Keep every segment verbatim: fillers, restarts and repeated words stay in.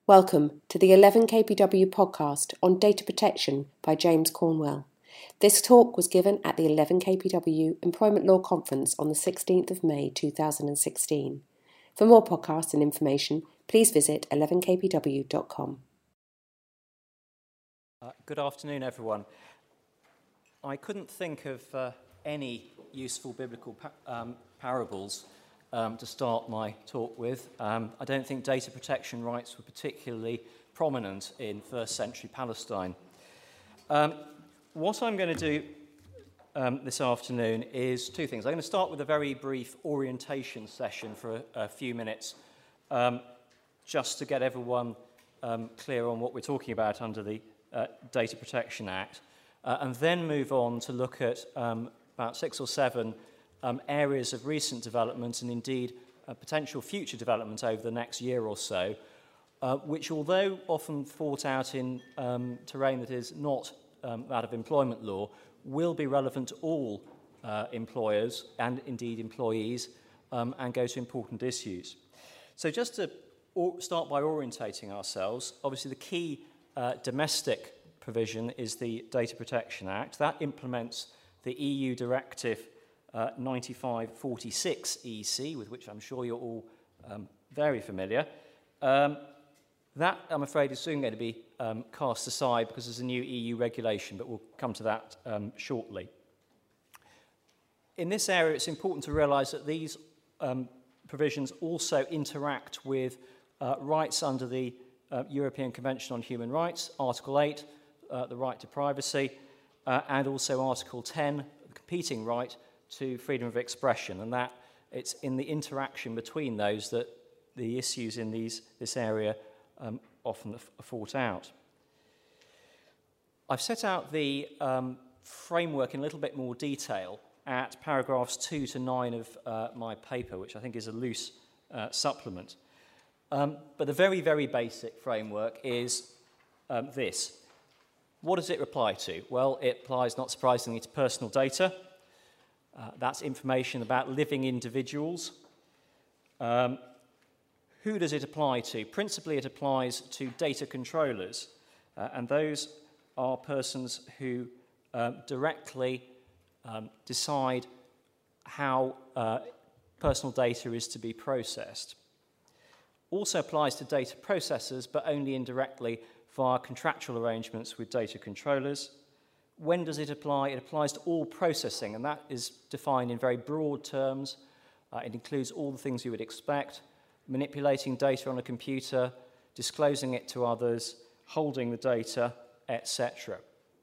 Welcome to the eleven K P W podcast on data protection by James Cornwell. This talk was given at the eleven K P W Employment Law Conference on the sixteenth of May two thousand sixteen. For more podcasts and information, please visit eleven k p w dot com. Uh, good afternoon, everyone. I couldn't think of uh, any useful biblical pa- um, parables Um, to start my talk with. Um, I don't think data protection rights were particularly prominent in first century Palestine. Um, what I'm going to do um, this afternoon is two things. I'm going to start with a very brief orientation session for a, a few minutes, um, just to get everyone um, clear on what we're talking about under the uh, Data Protection Act, uh, and then move on to look at um, about six or seven Um, areas of recent development and indeed uh, potential future development over the next year or so, uh, which although often fought out in um, terrain that is not um, that of employment law, will be relevant to all uh, employers and indeed employees um, and go to important issues. So just to or- start by orientating ourselves, obviously the key uh, domestic provision is the Data Protection Act. That implements the E U directive Uh, ninety-five forty-six E C, with which I'm sure you're all um, very familiar. Um, that, I'm afraid, is soon going to be um, cast aside because there's a new E U regulation, but we'll come to that um, shortly. In this area, it's important to realise that these um, provisions also interact with uh, rights under the uh, European Convention on Human Rights, Article eight, uh, the right to privacy, uh, and also Article ten, the competing right to freedom of expression, and that it's in the interaction between those that the issues in these, this area um, often are fought out. I've set out the um, framework in a little bit more detail at paragraphs two to nine of uh, my paper, which I think is a loose uh, supplement. Um, but the very, very basic framework is um, this. What does it apply to? Well, it applies, not surprisingly, to personal data. Uh, that's information about living individuals. Um, who does it apply to? Principally, it applies to data controllers, uh, and those are persons who um, directly um, decide how uh, personal data is to be processed. Also applies to data processors, but only indirectly via contractual arrangements with data controllers. When does it apply? It applies to all processing, and that is defined in very broad terms. Uh, it includes all the things you would expect: manipulating data on a computer, disclosing it to others, holding the data, et cetera.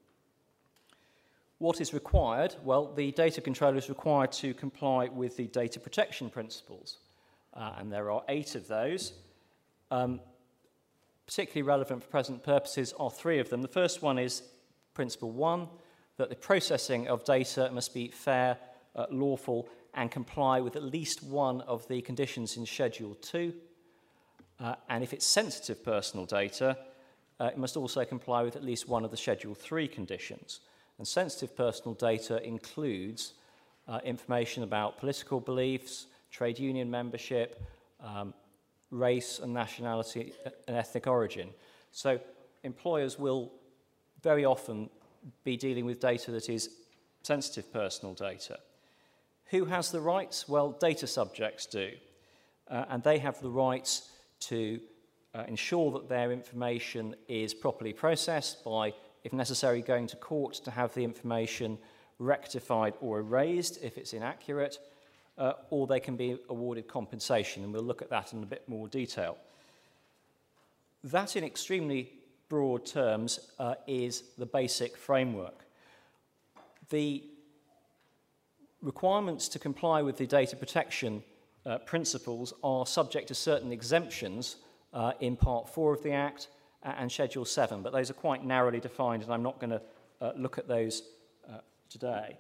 What is required? Well, the data controller is required to comply with the data protection principles, uh, and there are eight of those. Um, particularly relevant for present purposes are three of them. The first one is Principle one, that the processing of data must be fair, uh, lawful, and comply with at least one of the conditions in Schedule two. Uh, and if it's sensitive personal data, uh, it must also comply with at least one of the Schedule three conditions. And sensitive personal data includes uh, information about political beliefs, trade union membership, um, race and nationality and ethnic origin. So employers will very often be dealing with data that is sensitive personal data. Who has the rights? Well, data subjects do. Uh, and they have the rights to uh, ensure that their information is properly processed by, if necessary, going to court to have the information rectified or erased if it's inaccurate, uh, or they can be awarded compensation, and we'll look at that in a bit more detail. That, in extremely broad terms, uh, is the basic framework. The requirements to comply with the data protection uh, principles are subject to certain exemptions uh, in Part four of the Act and Schedule seven, but those are quite narrowly defined, and I'm not going to uh, look at those uh, today.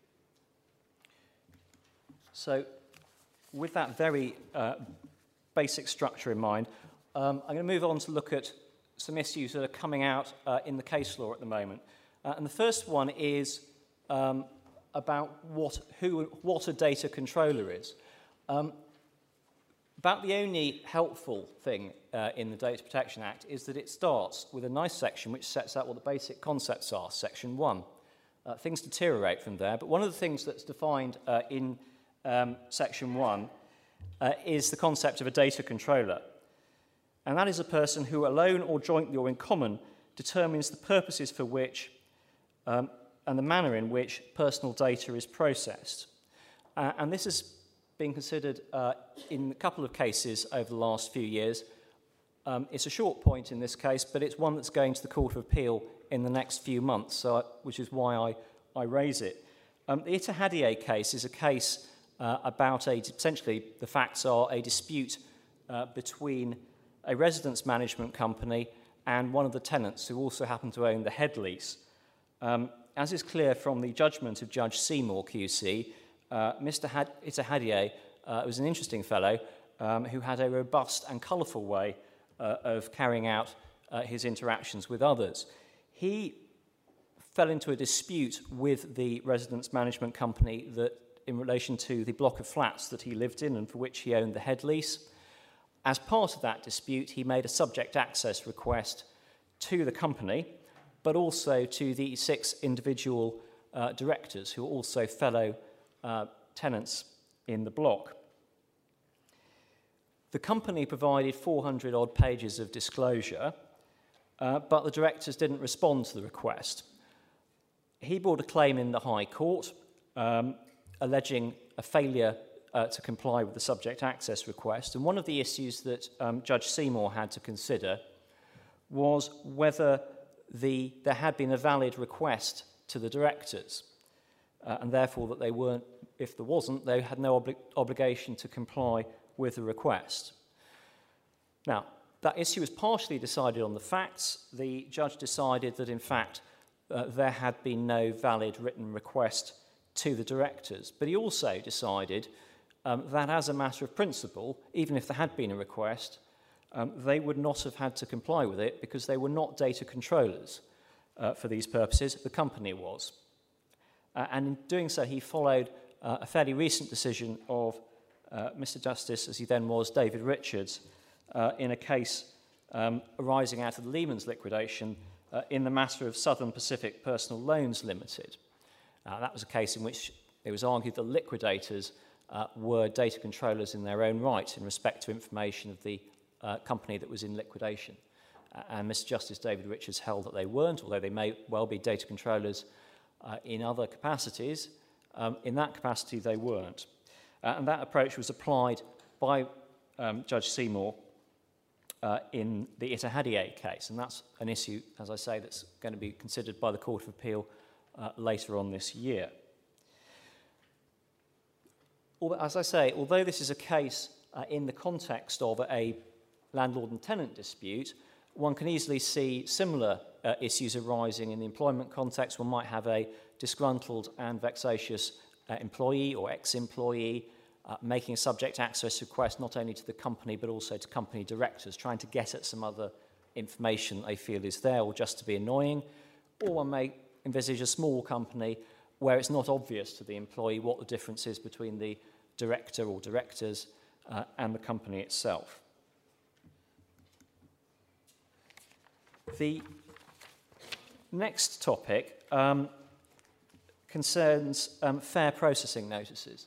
So, with that very uh, basic structure in mind, um, I'm going to move on to look at some issues that are coming out uh, in the case law at the moment. Uh, and the first one is um, about what, who, what a data controller is. Um, About the only helpful thing uh, in the Data Protection Act is that it starts with a nice section which sets out what the basic concepts are, section one. Uh, things deteriorate from there, but one of the things that's defined uh, in um, section one uh, is the concept of a data controller. And that is a person who, alone or jointly or in common, determines the purposes for which um, and the manner in which personal data is processed. Uh, and this has been considered uh, in a couple of cases over the last few years. Um, it's a short point in this case, but it's one that's going to the Court of Appeal in the next few months, so I, which is why I, I raise it. Um, the Ittihadiyeh case is a case uh, about a, essentially the facts are a dispute uh, between a residence management company and one of the tenants who also happened to own the head lease. Um, as is clear from the judgment of Judge Seymour Q C, uh, Mister Had- Ittihadiyeh uh, was an interesting fellow um, who had a robust and colourful way uh, of carrying out uh, his interactions with others. He fell into a dispute with the residence management company that in relation to the block of flats that he lived in and for which he owned the head lease. As part of that dispute, he made a subject access request to the company, but also to the six individual uh, directors who are also fellow uh, tenants in the block. The company provided four hundred odd pages of disclosure, uh, but the directors didn't respond to the request. He brought a claim in the High Court, um, alleging a failure uh, to comply with the subject access request. And one of the issues that um, Judge Seymour had to consider was whether the, there had been a valid request to the directors, uh, and therefore that they weren't, if there wasn't, they had no obli- obligation to comply with the request. Now, that issue was partially decided on the facts. The judge decided that, in fact, uh, there had been no valid written request to the directors. But he also decided um, that, as a matter of principle, even if there had been a request, um, they would not have had to comply with it because they were not data controllers uh, for these purposes. The company was. Uh, and in doing so, he followed uh, a fairly recent decision of uh, Mister Justice, as he then was, David Richards, uh, in a case um, arising out of the Lehman's liquidation uh, in the matter of Southern Pacific Personal Loans Limited. Uh, that was a case in which it was argued that liquidators uh, were data controllers in their own right in respect to information of the uh, company that was in liquidation. Uh, and Mister Justice David Richards held that they weren't, although they may well be data controllers uh, in other capacities. Um, in that capacity, they weren't. Uh, and that approach was applied by um, Judge Seymour uh, in the Ittihadiyeh case. And that's an issue, as I say, that's going to be considered by the Court of Appeal uh, later on this year. As I say, although this is a case uh, in the context of a landlord and tenant dispute, one can easily see similar uh, issues arising in the employment context. One might have a disgruntled and vexatious uh, employee or ex-employee uh, making a subject access request not only to the company but also to company directors, trying to get at some other information they feel is there or just to be annoying. Or one may envisage a small company where it's not obvious to the employee what the difference is between the director or directors uh, and the company itself. The next topic um, concerns um, fair processing notices.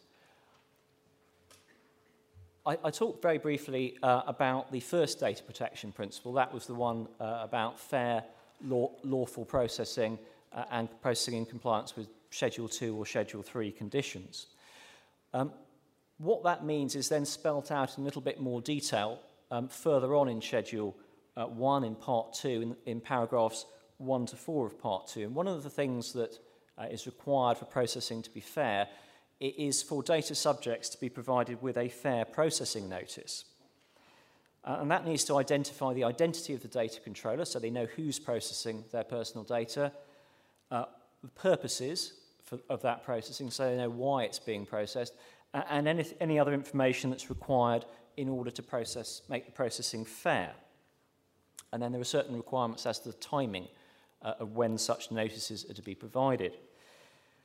I, I talked very briefly uh, about the first data protection principle. That was the one uh, about fair, law, lawful processing uh, and processing in compliance with Schedule two or Schedule three conditions. Um, what that means is then spelt out in a little bit more detail um, further on in Schedule uh, one in Part two, in, in paragraphs one to four of Part two. And one of the things that uh, is required for processing to be fair it is for data subjects to be provided with a fair processing notice. Uh, and that needs to identify the identity of the data controller, so they know who's processing their personal data, uh, the purposes for, of that processing, so they know why it's being processed, uh, and any, any other information that's required in order to process, make the processing fair. And then there are certain requirements as to the timing uh, of when such notices are to be provided.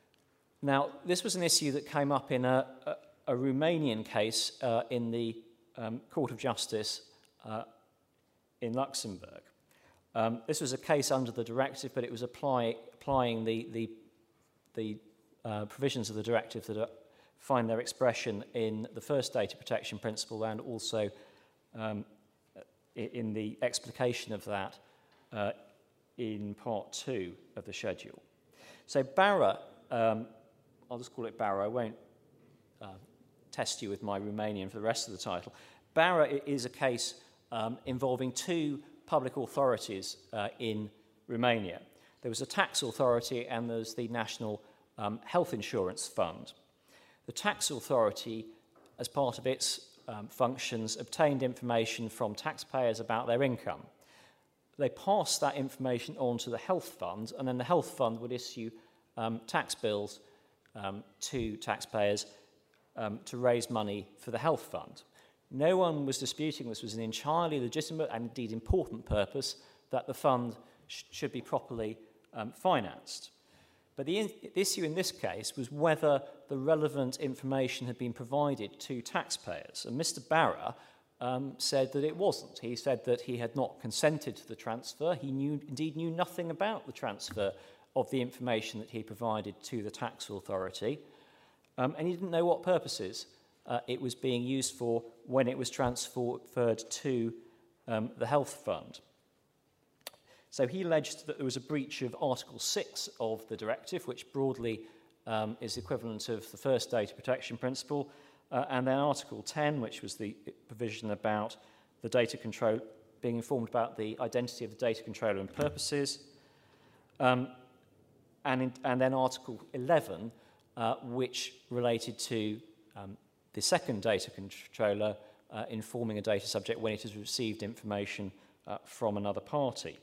Now, this was an issue that came up in a, a, a Romanian case uh, in the um, Court of Justice uh, in Luxembourg. Um, this was a case under the directive, but it was apply, applying the, the, the uh, provisions of the directive that are, find their expression in the first data protection principle and also um, in the explication of that uh, in part two of the schedule. So Barra, um, I'll just call it Barra, I won't uh, test you with my Romanian for the rest of the title. Barra is a case um, involving two public authorities uh, in Romania. There was a tax authority and there's the National um, Health Insurance Fund. The tax authority, as part of its um, functions, obtained information from taxpayers about their income. They passed that information on to the health fund, and then the health fund would issue um, tax bills um, to taxpayers um, to raise money for the health fund. No one was disputing this was an entirely legitimate and indeed important purpose, that the fund sh should be properly um, financed. But the, in the issue in this case was whether the relevant information had been provided to taxpayers. And Mister Barra um, said that it wasn't. He said that he had not consented to the transfer. He knew, indeed knew nothing about the transfer of the information that he provided to the tax authority. Um, and he didn't know what purposes uh, it was being used for when it was transferred to um, the health fund. So he alleged that there was a breach of Article six of the directive, which broadly um, is equivalent of the first data protection principle, uh, and then Article ten, which was the provision about the data control, being informed about the identity of the data controller and purposes, um, and, in, and then Article eleven, uh, which related to um, the second data controller uh, informing a data subject when it has received information uh, from another party.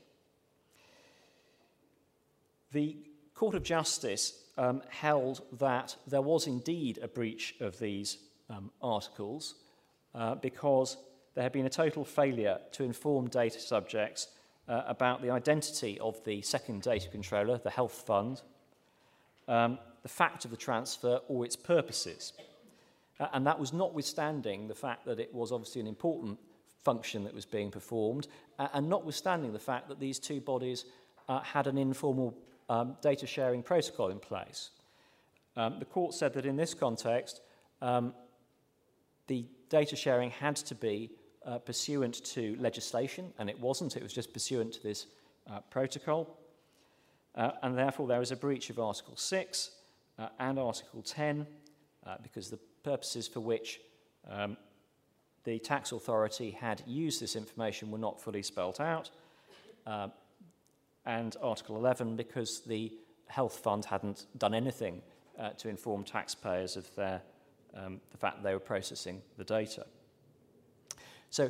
The Court of Justice um, held that there was indeed a breach of these um, articles uh, because there had been a total failure to inform data subjects uh, about the identity of the second data controller, the health fund, um, the fact of the transfer or its purposes. Uh, and that was notwithstanding the fact that it was obviously an important function that was being performed, uh, and notwithstanding the fact that these two bodies uh, had an informal Um, data sharing protocol in place. Um, the court said that in this context, um, the data sharing had to be uh, pursuant to legislation, and it wasn't, it was just pursuant to this uh, protocol. Uh, and therefore there was a breach of Article six uh, and Article ten, uh, because the purposes for which um, the tax authority had used this information were not fully spelt out. Uh, and Article eleven, because the health fund hadn't done anything uh, to inform taxpayers of their, um, the fact that they were processing the data. So,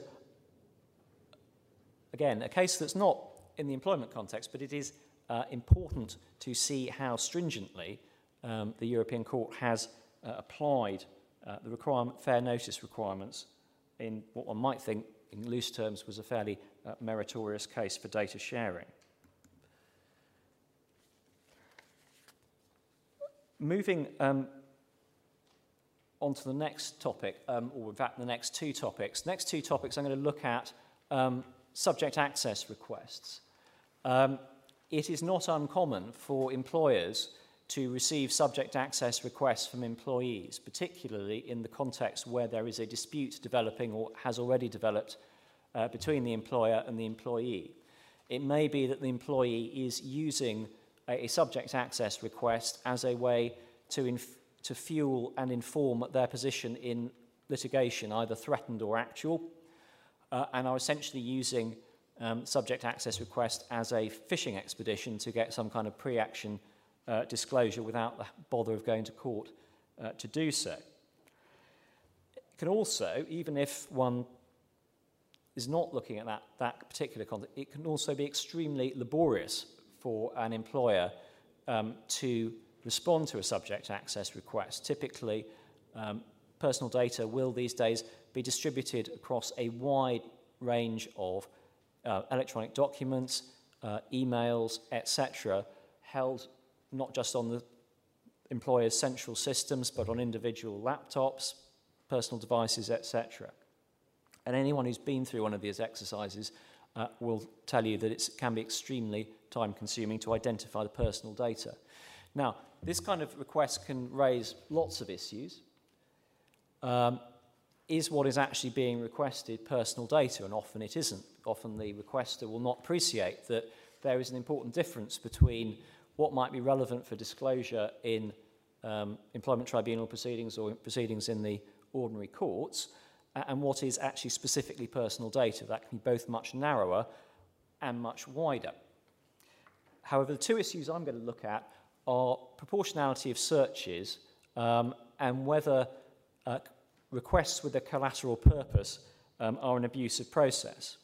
again, a case that's not in the employment context, but it is uh, important to see how stringently um, the European Court has uh, applied uh, the requirement, fair notice requirements in what one might think, in loose terms, was a fairly uh, meritorious case for data sharing. Moving um, on to the next topic, um, or in fact the next two topics. Next two topics I'm going to look at um, subject access requests. Um, it is not uncommon for employers to receive subject access requests from employees, particularly in the context where there is a dispute developing or has already developed uh, between the employer and the employee. It may be that the employee is using a subject access request as a way to, inf to fuel and inform their position in litigation, either threatened or actual, uh, and are essentially using um, subject access request as a fishing expedition to get some kind of pre-action uh, disclosure without the bother of going to court uh, to do so. It can also, even if one is not looking at that, that particular context, it can also be extremely laborious for an employer um, to respond to a subject access request. Typically, um, personal data will these days be distributed across a wide range of uh, electronic documents, uh, emails, et cetera, held not just on the employer's central systems, but on individual laptops, personal devices, et cetera. And anyone who's been through one of these exercises uh, will tell you that it can be extremely time-consuming to identify the personal data. Now, this kind of request can raise lots of issues. Um, is what is actually being requested personal data? And often it isn't. Often the requester will not appreciate that there is an important difference between what might be relevant for disclosure in um, employment tribunal proceedings or proceedings in the ordinary courts and what is actually specifically personal data. That can be both much narrower and much wider. However, the two issues I'm going to look at are proportionality of searches um, and whether uh, requests with a collateral purpose um, are an abusive process.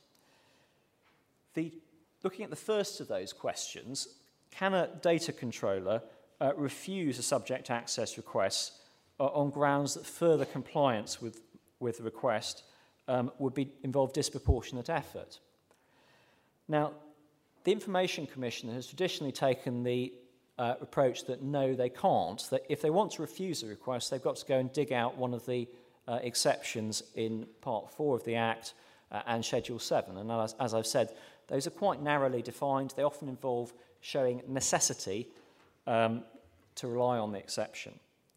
The, looking at the first of those questions, can a data controller uh, refuse a subject access request uh, on grounds that further compliance with, with the request um, would be, involve disproportionate effort? Now, the Information Commission has traditionally taken the uh, approach that no, they can't, that if they want to refuse a request, they've got to go and dig out one of the uh, exceptions in Part four of the Act uh, and Schedule seven. And as, as I've said, those are quite narrowly defined. They often involve showing necessity um, to rely on the exception.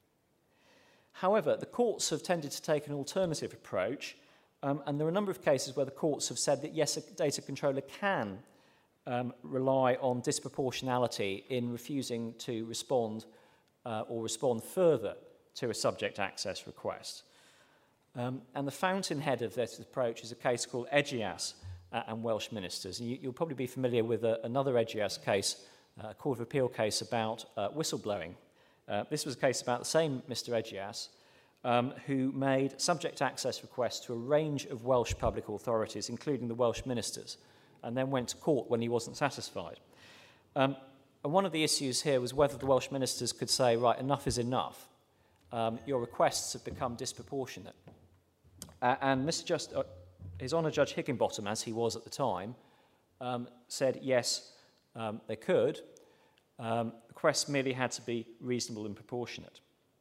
However, the courts have tended to take an alternative approach, um, and there are a number of cases where the courts have said that yes, a data controller can um, rely on disproportionality in refusing to respond uh, or respond further to a subject access request. Um, and the fountainhead of this approach is a case called Egias uh, and Welsh Ministers. And you, you'll probably be familiar with a, another Egias case, uh, a Court of Appeal case about uh, whistleblowing. Uh, this was a case about the same Mister Egias, um, who made subject access requests to a range of Welsh public authorities, including the Welsh ministers, and then went to court when he wasn't satisfied. Um, and one of the issues here was whether the Welsh ministers could say, right, enough is enough. Um, your requests have become disproportionate. Uh, and Mister Just, uh, His Honour Judge Higginbottom, as he was at the time, um, said yes, um, they could. Um, the requests merely had to be reasonable and proportionate.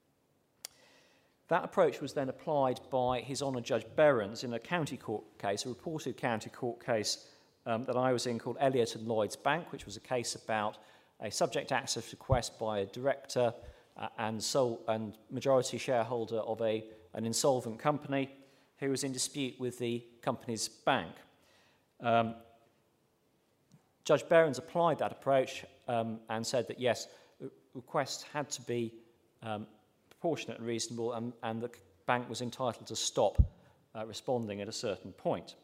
That approach was then applied by His Honour Judge Behrens in a county court case, a reported county court case um, that I was in called Elliott and Lloyd's Bank, which was a case about a subject access request by a director uh, and, sole, and majority shareholder of a, an insolvent company who was in dispute with the company's bank. Um, Judge Behrens applied that approach um, and said that, yes, requests had to be um, proportionate and reasonable, and, and the bank was entitled to stop uh, responding at a certain point.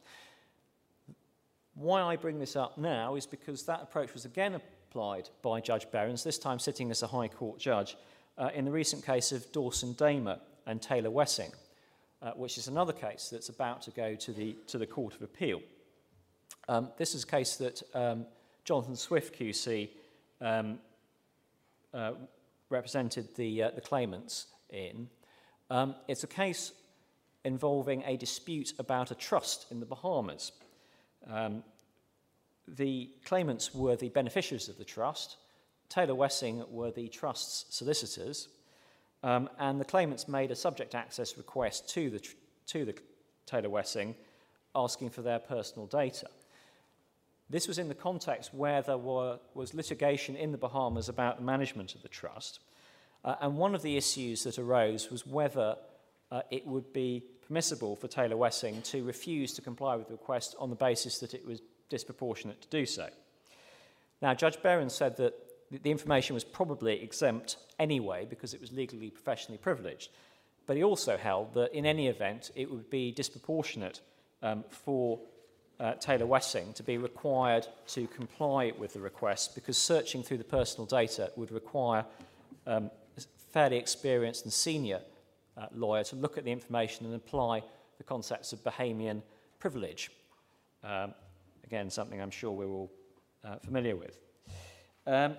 Why I bring this up now is because that approach was again applied by Judge Behrens, this time sitting as a High Court judge, uh, in the recent case of Dawson Damer and Taylor Wessing, uh, which is another case that's about to go to the, to the Court of Appeal. Um, this is a case that um, Jonathan Swift Q C um, uh, represented the, uh, the claimants in. Um, it's a case involving a dispute about a trust in the Bahamas. Um, the claimants were the beneficiaries of the trust. Taylor Wessing were the trust's solicitors. Um, and the claimants made a subject access request to the, tr to the Taylor Wessing asking for their personal data. This was in the context where there were, was litigation in the Bahamas about the management of the trust. Uh, and one of the issues that arose was whether uh, it would be permissible for Taylor Wessing to refuse to comply with the request on the basis that it was disproportionate to do so. Now, Judge Behrens said that the information was probably exempt anyway because it was legally, professionally privileged. But he also held that in any event, it would be disproportionate um, for uh, Taylor Wessing to be required to comply with the request because searching through the personal data would require um, a fairly experienced and senior uh, lawyer to look at the information and apply the concepts of Bahamian privilege. Um, again, something I'm sure we're all uh, familiar with. Um,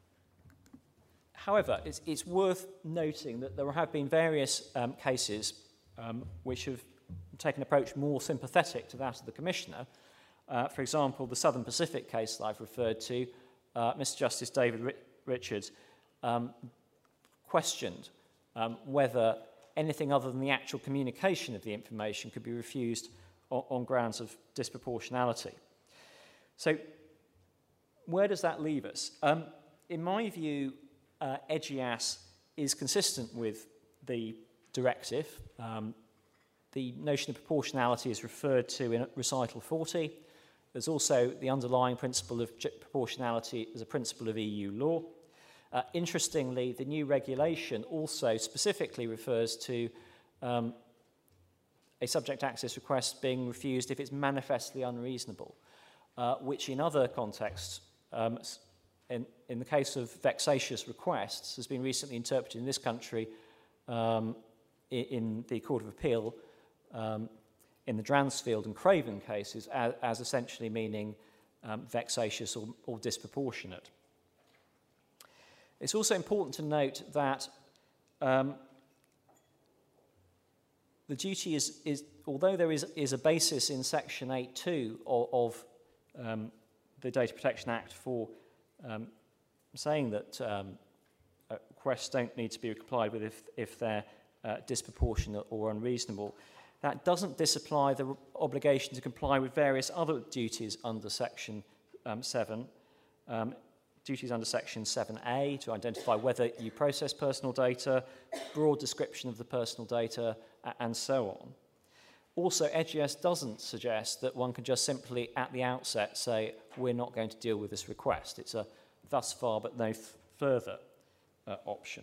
However, it's, it's worth noting that there have been various um, cases um, which have taken an approach more sympathetic to that of the Commissioner. Uh, for example, the Southern Pacific case that I've referred to, uh, Mister Justice David Ri Richards um, questioned um, whether anything other than the actual communication of the information could be refused on, on grounds of disproportionality. So where does that leave us? Um, in my view, uh, E G I A S is consistent with the directive. Um, the notion of proportionality is referred to in recital forty. There's also the underlying principle of proportionality as a principle of E U law. Uh, interestingly, the new regulation also specifically refers to um, a subject access request being refused if it's manifestly unreasonable, uh, which in other contexts, um, in, in the case of vexatious requests, has been recently interpreted in this country um, in, in the Court of Appeal um, in the Dransfield and Craven cases as, as essentially meaning um, vexatious or, or disproportionate. It's also important to note that um, the duty is, is, although there is, is a basis in Section eight point two of, of um, the Data Protection Act for um, saying that um, uh, requests don't need to be complied with if, if they're uh, disproportionate or unreasonable, that doesn't disapply the obligation to comply with various other duties under Section um, seven. Um, duties under Section seven A to identify whether you process personal data, broad description of the personal data, and so on. Also, E G I A S doesn't suggest that one can just simply at the outset say, we're not going to deal with this request. It's a thus far but no further uh, option.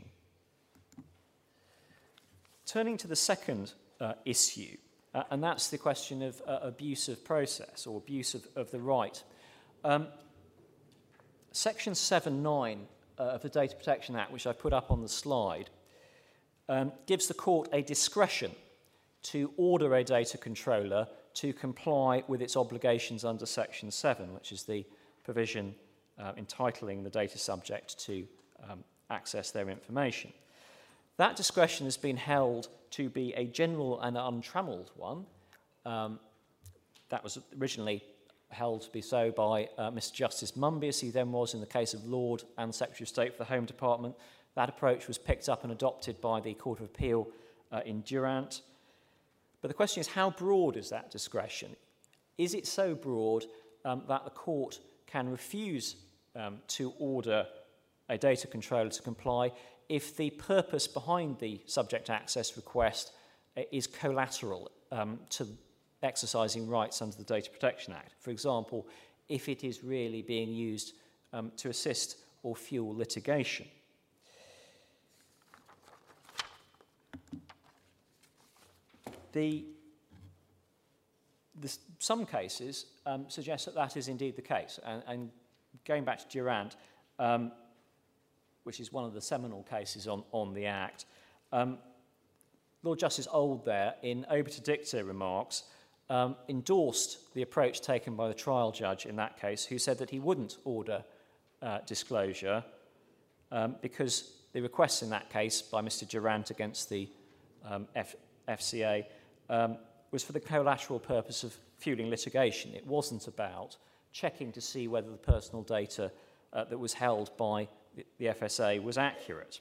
Turning to the second uh, issue, uh, and that's the question of uh, abuse of process or abuse of, of the right. Um, Section seven point nine uh, of the Data Protection Act, which I put up on the slide, um, gives the court a discretion to order a data controller to comply with its obligations under Section seven, which is the provision uh, entitling the data subject to um, access their information. That discretion has been held to be a general and untrammelled one. Um, that was originally held to be so by uh, Mister Justice Mumby, as he then was in the case of Lord and Secretary of State for the Home Department. That approach was picked up and adopted by the Court of Appeal uh, in Durant. But the question is, how broad is that discretion? Is it so broad um, that the court can refuse um, to order a data controller to comply if the purpose behind the subject access request uh, is collateral um, to exercising rights under the Data Protection Act? For example, if it is really being used um, to assist or fuel litigation. The, the, some cases um, suggest that that is indeed the case. And, and going back to Durant, um, which is one of the seminal cases on, on the Act, um, Lord Justice Old there, in obiter dicta remarks, um, endorsed the approach taken by the trial judge in that case, who said that he wouldn't order uh, disclosure um, because the request in that case by Mister Durant against the um, F FCA um, was for the collateral purpose of fueling litigation. It wasn't about checking to see whether the personal data uh, that was held by the, the F S A was accurate.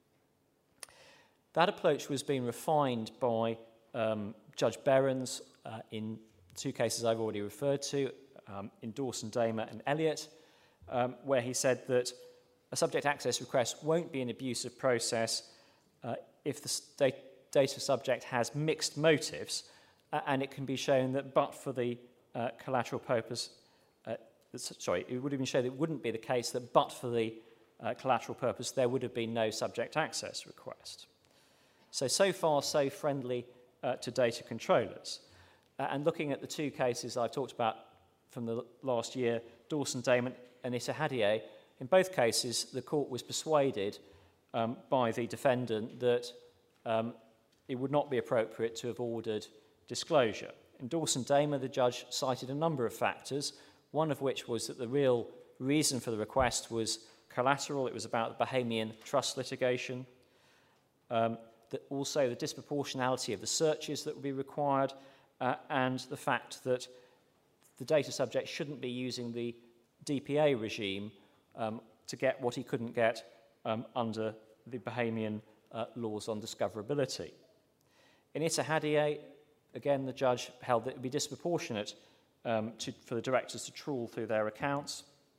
That approach was being refined by um, Judge Behrens uh, in two cases I've already referred to, um, in Dawson, Damer and Elliott, um, where he said that a subject access request won't be an abusive process uh, if the state data subject has mixed motives, uh, and it can be shown that but for the uh, collateral purpose, uh, sorry, it would have been shown that it wouldn't be the case that but for the uh, collateral purpose, there would have been no subject access request. So, so far, so friendly uh, to data controllers. Uh, and looking at the two cases I've talked about from the last year, Dawson, Damon and Issa Hadiyeh, in both cases, the court was persuaded um, by the defendant that um, it would not be appropriate to have ordered disclosure. In Dawson Damer, the judge cited a number of factors, one of which was that the real reason for the request was collateral. It was about the Bahamian trust litigation. Um, that also the disproportionality of the searches that would be required, uh, and the fact that the data subject shouldn't be using the D P A regime um, to get what he couldn't get um, under the Bahamian uh, laws on discoverability. In Issa Hadiyeh, again, the judge held that it would be disproportionate um, to, for the directors to trawl through their accounts,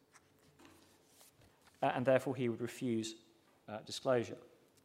uh, and therefore he would refuse uh, disclosure.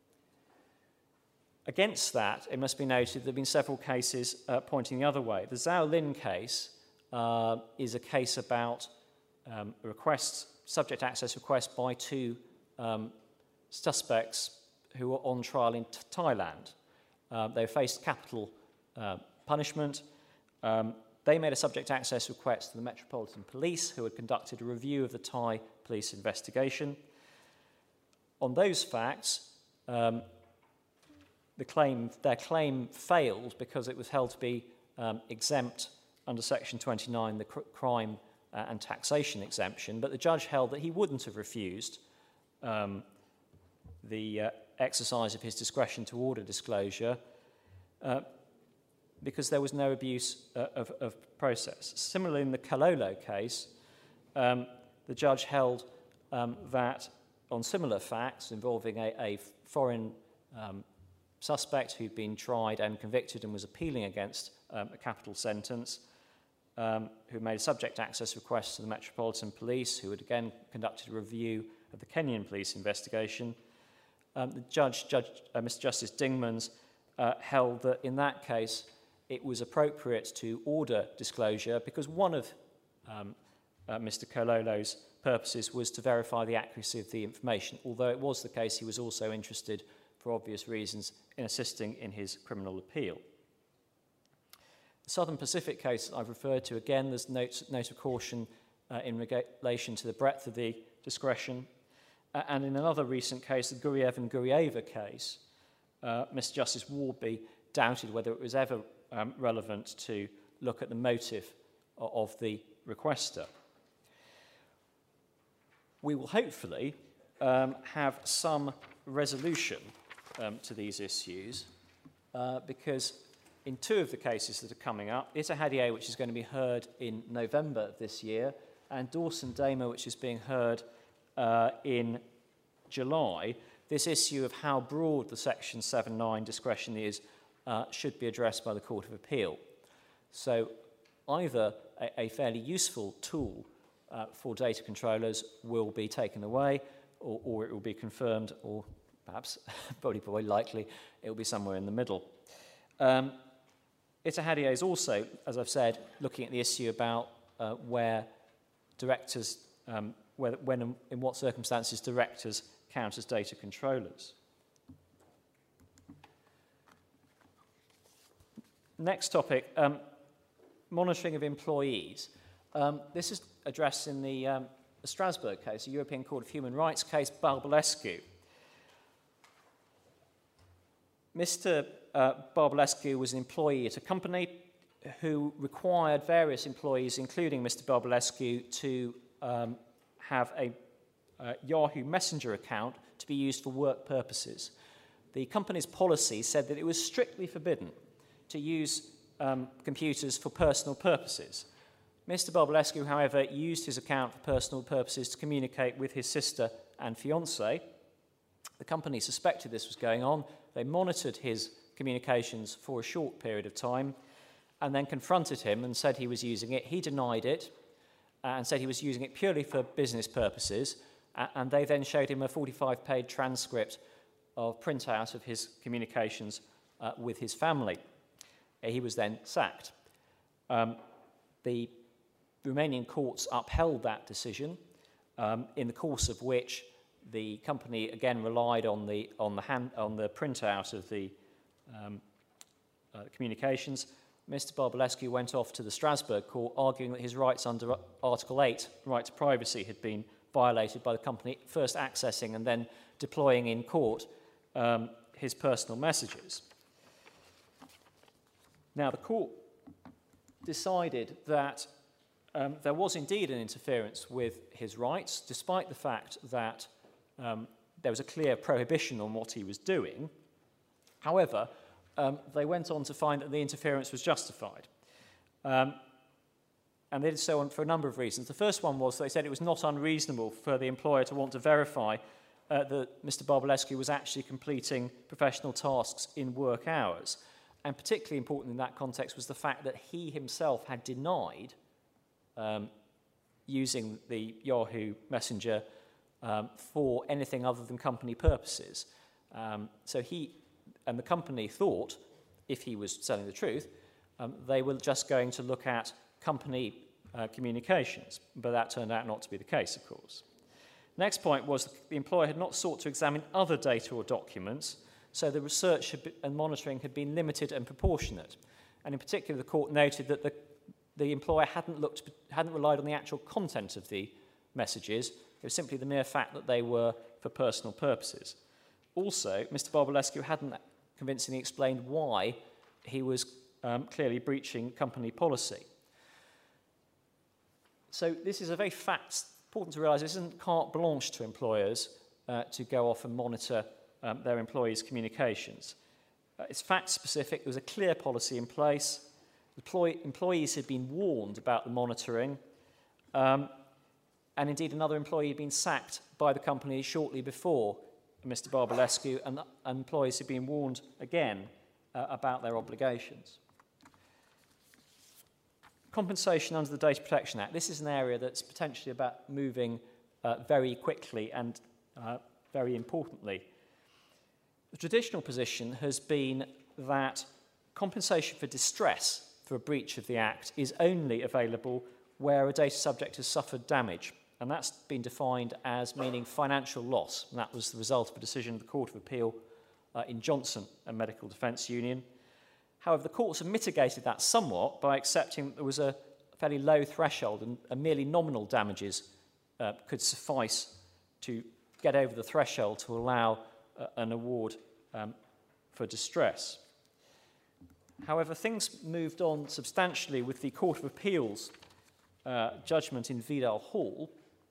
Against that, it must be noted there have been several cases uh, pointing the other way. The Zhao Lin case uh, is a case about um, a request, subject access request by two um, suspects who were on trial in Thailand. Uh, they faced capital uh, punishment. Um, they made a subject access request to the Metropolitan Police, who had conducted a review of the Thai police investigation. On those facts, um, the claim, their claim failed because it was held to be um, exempt under Section twenty-nine, the cr crime uh, and taxation exemption, but the judge held that he wouldn't have refused um, the uh, exercise of his discretion to order disclosure uh, because there was no abuse uh, of, of process. Similarly, in the Kalolo case, um, the judge held um, that on similar facts involving a, a foreign um, suspect who'd been tried and convicted and was appealing against um, a capital sentence, um, who made a subject access request to the Metropolitan Police, who had again conducted a review of the Kenyan police investigation. Um, the judge, judge uh, Mister Justice Dingmans, uh, held that in that case it was appropriate to order disclosure because one of um, uh, Mister Kalolo's purposes was to verify the accuracy of the information, although it was the case he was also interested, for obvious reasons, in assisting in his criminal appeal. The Southern Pacific case I've referred to, again, there's note, note of caution uh, in relation to the breadth of the discretion. Uh, and in another recent case, the Guriev and Gurieva case, uh, Mister Justice Warby doubted whether it was ever um, relevant to look at the motive of, of the requester. We will hopefully um, have some resolution um, to these issues uh, because in two of the cases that are coming up, Ita Hadier, which is going to be heard in November of this year, and Dawson Damer, which is being heard uh, in July, this issue of how broad the Section seven nine discretion is uh, should be addressed by the Court of Appeal. So either a, a fairly useful tool uh, for data controllers will be taken away, or, or it will be confirmed, or perhaps, probably, probably likely, it will be somewhere in the middle. Um, Ita Hadier is also, as I've said, looking at the issue about uh, where directors, um, where, when and in what circumstances directors count as data controllers. Next topic, um, monitoring of employees. Um, this is addressed in the, um, the Strasbourg case, the European Court of Human Rights case, Barbulescu. Mister Uh, Barbulescu was an employee at a company who required various employees, including Mister Barbulescu, to um, have a uh, Yahoo Messenger account to be used for work purposes. The company's policy said that it was strictly forbidden to use um, computers for personal purposes. Mister Barbulescu, however, used his account for personal purposes to communicate with his sister and fiancée. The company suspected this was going on. They monitored his communications for a short period of time and then confronted him and said he was using it. He denied it and said he was using it purely for business purposes, and they then showed him a forty-five page transcript of printout of his communications uh, with his family. He was then sacked. Um, the Romanian courts upheld that decision, um, in the course of which the company again relied on the, on the, hand, on the printout of the Um, uh, communications. Mister Barbulescu went off to the Strasbourg court arguing that his rights under Article eight, right to privacy, had been violated by the company first accessing and then deploying in court um, his personal messages. Now, the court decided that um, there was indeed an interference with his rights, despite the fact that um, there was a clear prohibition on what he was doing. However, um, they went on to find that the interference was justified. Um, and they did so on, for a number of reasons. The first one was they said it was not unreasonable for the employer to want to verify uh, that Mister Barbulescu was actually completing professional tasks in work hours. and particularly important in that context was the fact that he himself had denied um, using the Yahoo Messenger um, for anything other than company purposes. Um, so he and the company thought, if he was telling the truth, um, they were just going to look at company uh, communications, but that turned out not to be the case, of course. Next point was the employer had not sought to examine other data or documents, so the research had been, and monitoring had been limited and proportionate. And in particular, the court noted that the, the employer hadn't, looked, hadn't relied on the actual content of the messages. It was simply the mere fact that they were for personal purposes. Also, Mister Barbulescu hadn't convincingly explained why he was um, clearly breaching company policy. So this is a very fact, important to realise this isn't carte blanche to employers uh, to go off and monitor um, their employees' communications. Uh, it's fact-specific. There was a clear policy in place. Employ employees had been warned about the monitoring, um, and indeed another employee had been sacked by the company shortly before Mister Barbulescu, and, and employees had been warned again uh, about their obligations. Compensation under the Data Protection Act. This is an area that's potentially about moving uh, very quickly and uh, very importantly. The traditional position has been that compensation for distress for a breach of the Act is only available where a data subject has suffered damage, and that's been defined as meaning financial loss, and that was the result of a decision of the Court of Appeal uh, in Johnson and Medical Defence Union. However, the courts have mitigated that somewhat by accepting that there was a fairly low threshold and, and merely nominal damages uh, could suffice to get over the threshold to allow uh, an award um, for distress. However, things moved on substantially with the Court of Appeal's uh, judgment in Vidal Hall,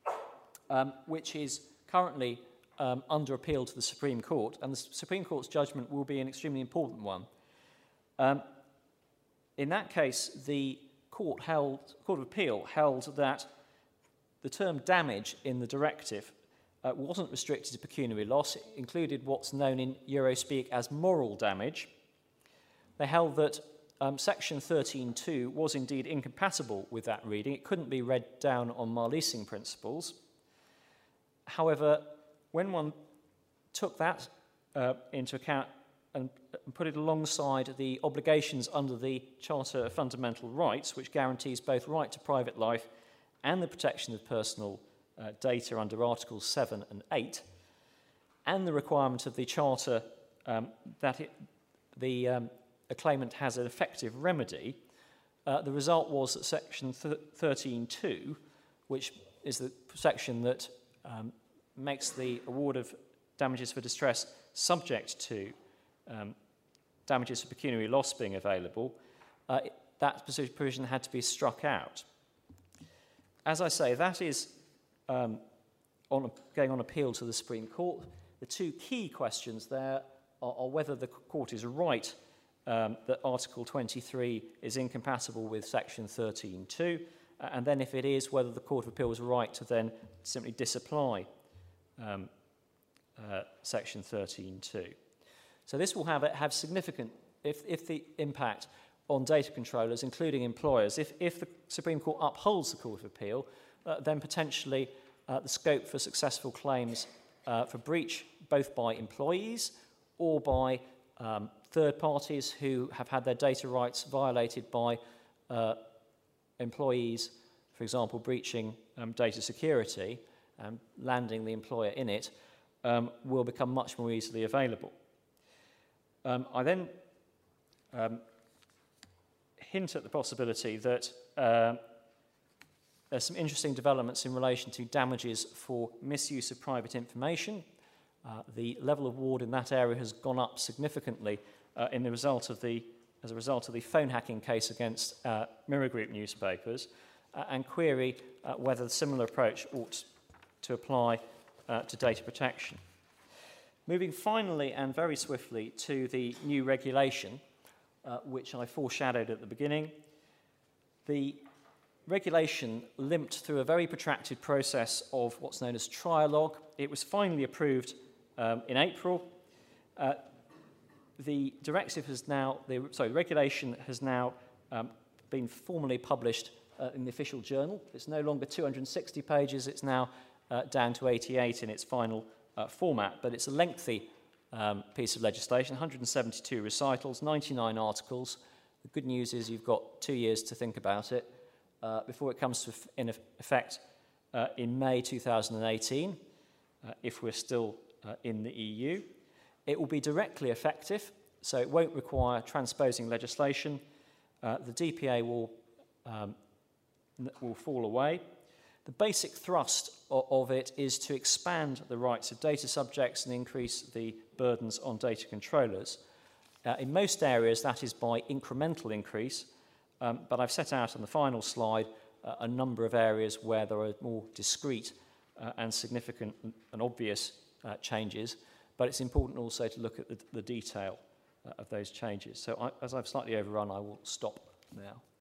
um, which is currently um, under appeal to the Supreme Court, and the Supreme Court's judgment will be an extremely important one. Um, in that case, the court, held, Court of Appeal held that the term damage in the directive uh, wasn't restricted to pecuniary loss. It included what's known in Eurospeak as moral damage. They held that um, Section thirteen point two was indeed incompatible with that reading. It couldn't be read down on Marleasing principles. However, when one took that uh, into account and put it alongside the obligations under the Charter of Fundamental Rights, which guarantees both right to private life and the protection of personal uh, data under Articles seven and eight, and the requirement of the Charter um, that it, the um, a claimant has an effective remedy, uh, the result was that Section thirteen point two, which is the section that um, makes the award of damages for distress subject to Um, damages for pecuniary loss being available, uh, that specific provision had to be struck out. As I say, that is um, on, going on appeal to the Supreme Court. The two key questions there are, are whether the court is right um, that Article twenty-three is incompatible with Section thirteen point two, uh, and then if it is, whether the Court of Appeal was right to then simply disapply um, uh, Section thirteen point two. So this will have, have significant, if, if the impact on data controllers, including employers, if, if the Supreme Court upholds the Court of Appeal, uh, then potentially uh, the scope for successful claims uh, for breach, both by employees or by um, third parties who have had their data rights violated by uh, employees, for example, breaching um, data security and landing the employer in it, um, will become much more easily available. Um, I then um, hint at the possibility that uh, there's some interesting developments in relation to damages for misuse of private information. Uh, the level of award in that area has gone up significantly uh, in the result of the, as a result of the phone hacking case against uh, Mirror Group newspapers, uh, and query uh, whether a similar approach ought to apply uh, to data protection. Moving finally and very swiftly to the new regulation, uh, which I foreshadowed at the beginning. The regulation limped through a very protracted process of what's known as trialogue. It was finally approved um, in April. Uh, the directive has now, the, sorry, the regulation has now um, been formally published uh, in the official journal. It's no longer two hundred sixty pages, it's now uh, down to eighty-eight in its final uh, format, but it's a lengthy um, piece of legislation, one hundred seventy-two recitals, ninety-nine articles. The good news is you've got two years to think about it uh, before it comes to f in effect uh, in May two thousand eighteen, uh, if we're still uh, in the E U. It will be directly effective, so it won't require transposing legislation. Uh, the D P A will, um, will fall away. The basic thrust of, of it is to expand the rights of data subjects and increase the burdens on data controllers. Uh, in most areas, that is by incremental increase, um, but I've set out on the final slide uh, a number of areas where there are more discrete uh, and significant and obvious uh, changes, but it's important also to look at the, the detail uh, of those changes. So I, as I've slightly overrun, I will stop now.